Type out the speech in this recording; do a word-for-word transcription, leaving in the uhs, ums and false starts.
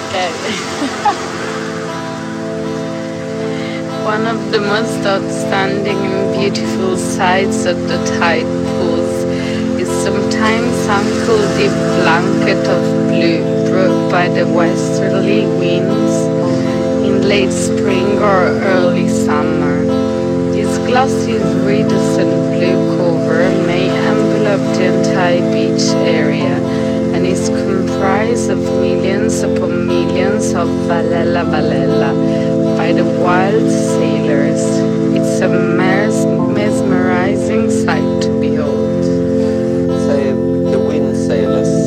Okay. One of the most outstanding and beautiful sights of the tide pools is sometimes uncle deep blanket of blue brought by the westerly winds in late spring or early summer. This glossy iridescent blue cover may envelop the entire beach area,